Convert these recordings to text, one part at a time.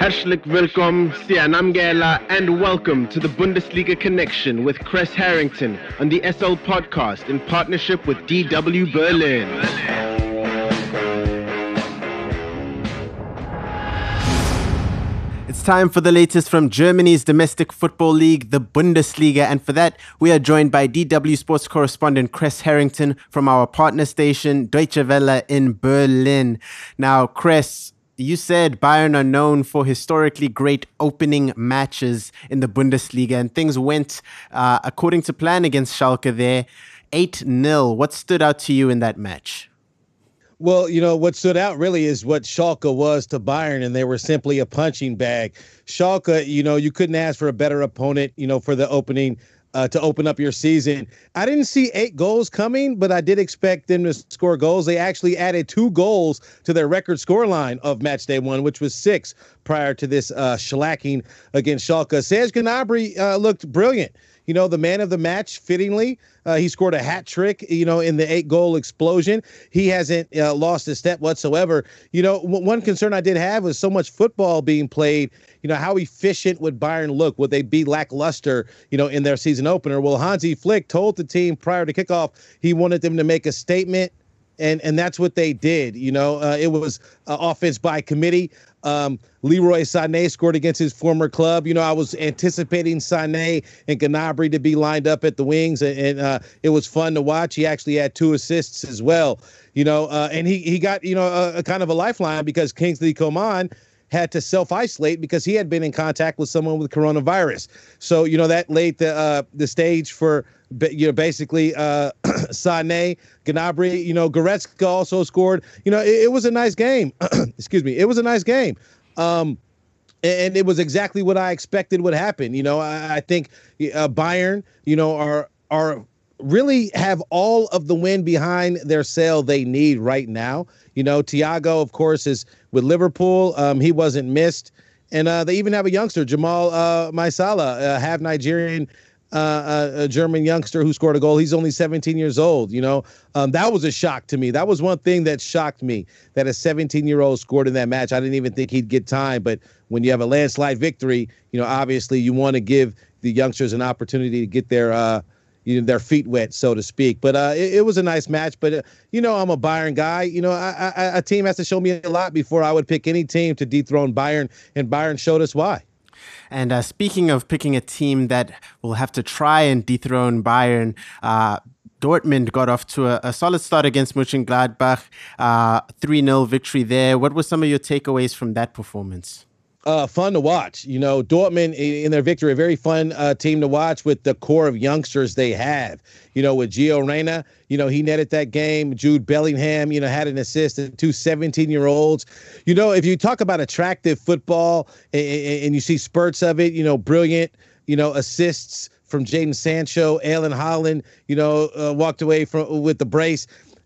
Herzlich willkommen, Sianamgela, and welcome to the Bundesliga Connection with Chris Harrington on the SL Podcast in partnership with DW Berlin. It's time for the latest from Germany's domestic football league, the Bundesliga, and for that, we are joined by DW Sports correspondent Chris Harrington from our partner station, Deutsche Welle in Berlin. Now, Chris, you said Bayern are known for historically great opening matches in the Bundesliga, and things went according to plan against Schalke there, 8-0. What stood out to you in that match? Well, what stood out really is what Schalke was to Bayern, and they were simply a punching bag. Schalke, you couldn't ask for a better opponent, for the opening to open up your season. I didn't see 8 goals coming, but I did expect them to score goals. They actually added 2 goals to their record scoreline of match day 1, which was 6 prior to this shellacking against Schalke. Serge Gnabry looked brilliant. The man of the match, fittingly. He scored a hat trick, in the 8-goal explosion. He hasn't lost a step whatsoever. One concern I did have was so much football being played. How efficient would Bayern look? Would they be lackluster, in their season opener? Well, Hansi Flick told the team prior to kickoff he wanted them to make a statement. And that's what they did. It was offense by committee. Leroy Sané scored against his former club. I was anticipating Sané and Gnabry to be lined up at the wings, and it was fun to watch. He actually had 2 assists as well. And he got a kind of a lifeline because Kingsley Coman had to self-isolate because he had been in contact with someone with coronavirus. So, that laid the stage for, basically Sané, Gnabry, Goretzka also scored. It was a nice game. Excuse me. It was a nice game. And it was exactly what I expected would happen. I think Bayern, are really have all of the wind behind their sail they need right now. Thiago, of course, is with Liverpool. He wasn't missed. And they even have a youngster, Jamal Maisala, half Nigerian, a German youngster who scored a goal. He's only 17 years old. That was a shock to me. That was one thing that shocked me, that a 17-year-old scored in that match. I didn't even think he'd get time. But when you have a landslide victory, obviously you want to give the youngsters an opportunity to get their feet wet, so to speak. But it was a nice match. But, I'm a Bayern guy. A team has to show me a lot before I would pick any team to dethrone Bayern, and Bayern showed us why. And speaking of picking a team that will have to try and dethrone Bayern, Dortmund got off to a solid start against Mönchengladbach, 3-0 victory there. What were some of your takeaways from that performance? Fun to watch. Dortmund in their victory, a very fun team to watch with the core of youngsters they have. With Gio Reyna, he netted that game. Jude Bellingham, had an assist. 2 17-year-olds. If you talk about attractive football and you see spurts of it, brilliant, assists from Jadon Sancho, Erling Haaland, walked away with the brace.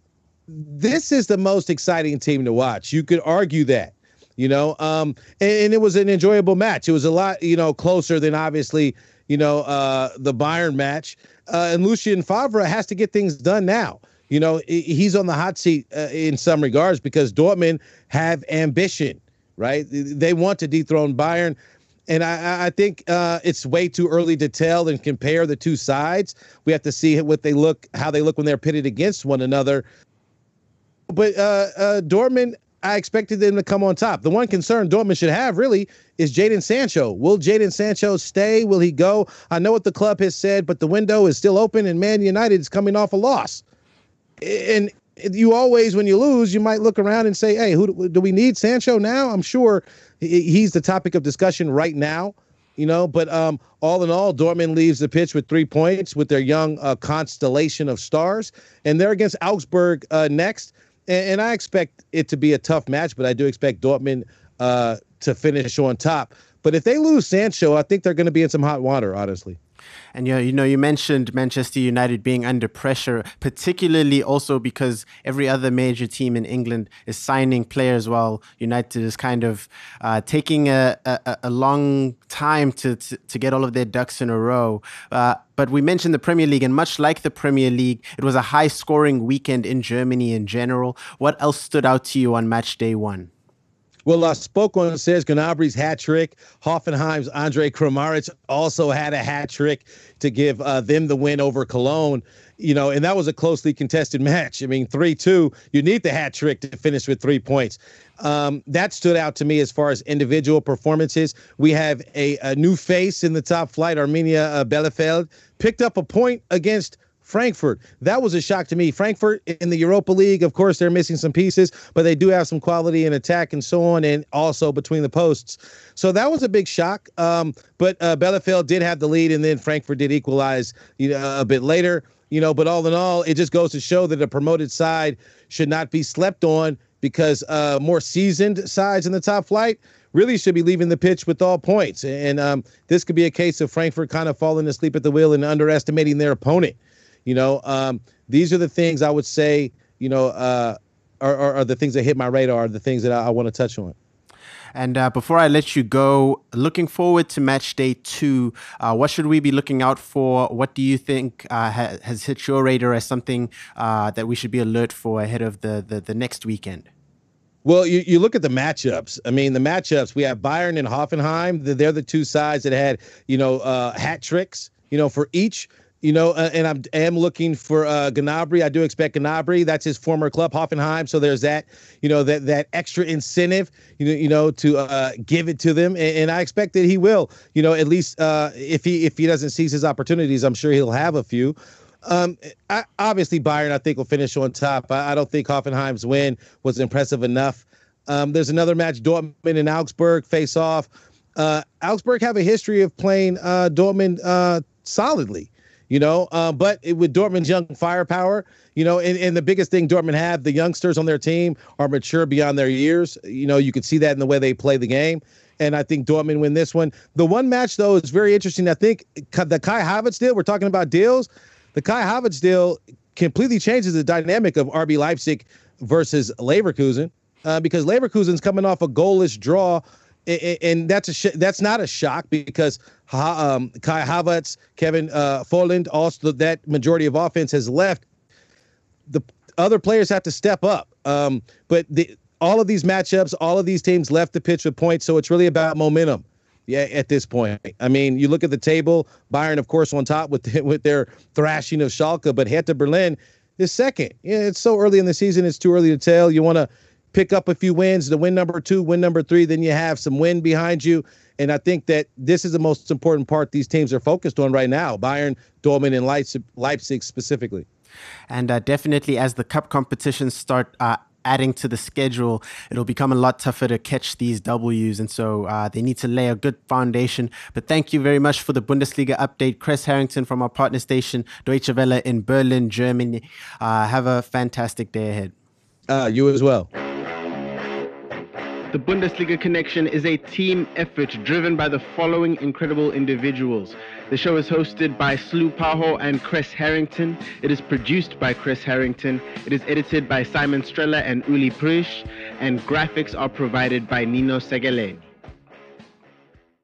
This is the most exciting team to watch. You could argue that. And it was an enjoyable match. It was a lot, closer than obviously, the Bayern match. And Lucien Favre has to get things done now. He's on the hot seat in some regards because Dortmund have ambition, right? They want to dethrone Bayern. And I think it's way too early to tell and compare the two sides. We have to see how they look when they're pitted against one another. But Dortmund, I expected them to come on top. The one concern Dortmund should have really is Jadon Sancho. Will Jadon Sancho stay? Will he go? I know what the club has said, but the window is still open and Man United is coming off a loss. And you always, when you lose, you might look around and say, hey, who do we need Sancho now? I'm sure he's the topic of discussion right now, but all in all, Dortmund leaves the pitch with 3 points with their young constellation of stars. And they're against Augsburg next. And I expect it to be a tough match, but I do expect Dortmund to finish on top. But if they lose Sancho, I think they're going to be in some hot water, honestly. And you mentioned Manchester United being under pressure, particularly also because every other major team in England is signing players while United is kind of taking a long time to get all of their ducks in a row. But we mentioned the Premier League, and much like the Premier League, it was a high-scoring weekend in Germany in general. What else stood out to you on match day one? Well, Spokane says Gnabry's hat trick. Hoffenheim's Andre Kramaric also had a hat trick to give them the win over Cologne. And that was a closely contested match. I mean, 3-2, you need the hat trick to finish with 3 points. That stood out to me as far as individual performances. We have a new face in the top flight, Arminia Bielefeld, picked up a point against Frankfurt. That was a shock to me. Frankfurt in the Europa League, of course, they're missing some pieces, but they do have some quality in attack and so on, and also between the posts. So that was a big shock. But Bielefeld did have the lead, and then Frankfurt did equalize a bit later. But all in all, it just goes to show that a promoted side should not be slept on, because more seasoned sides in the top flight really should be leaving the pitch with all points. And this could be a case of Frankfurt kind of falling asleep at the wheel and underestimating their opponent. These are the things I would say, are the things that hit my radar, the things that I want to touch on. And before I let you go, looking forward to match day 2, what should we be looking out for? What do you think has hit your radar as something that we should be alert for ahead of the next weekend? Well, you look at the matchups. I mean, the matchups, we have Bayern and Hoffenheim. They're the two sides that had, hat tricks, for each. And I am looking for Gnabry. I do expect Gnabry. That's his former club, Hoffenheim. So there's that, that extra incentive, to give it to them. And I expect that he will, at least if he doesn't seize his opportunities, I'm sure he'll have a few. Obviously, Bayern, I think, will finish on top. I don't think Hoffenheim's win was impressive enough. There's another match, Dortmund and Augsburg face off. Augsburg have a history of playing Dortmund solidly. But with Dortmund's young firepower, and the biggest thing Dortmund have, the youngsters on their team are mature beyond their years. You could see that in the way they play the game. And I think Dortmund win this one. The one match, though, is very interesting. I think the Kai Havertz deal, we're talking about deals. The Kai Havertz deal completely changes the dynamic of RB Leipzig versus Leverkusen, because Leverkusen's coming off a goalless draw. And that's not a shock, because Kai Havertz, Kevin Folland, also that majority of offense has left. The other players have to step up. But all of these matchups, all of these teams left the pitch with points, so it's really about momentum. Yeah, at this point, I mean, you look at the table. Bayern, of course, on top with their thrashing of Schalke, but Hertha Berlin is second. Yeah, it's so early in the season; it's too early to tell. You want to pick up a few wins, the win number 2, win number 3, then you have some win behind you. And I think that this is the most important part these teams are focused on right now, Bayern, Dortmund, and Leipzig specifically. And definitely as the cup competitions start adding to the schedule, it'll become a lot tougher to catch these W's. And so they need to lay a good foundation. But thank you very much for the Bundesliga update. Chris Harrington from our partner station, Deutsche Welle in Berlin, Germany. Have a fantastic day ahead. You as well. The Bundesliga Connection is a team effort driven by the following incredible individuals. The show is hosted by Slu Paho and Chris Harrington. It is produced by Chris Harrington. It is edited by Simon Streller and Uli Prush. And graphics are provided by Nino Segele.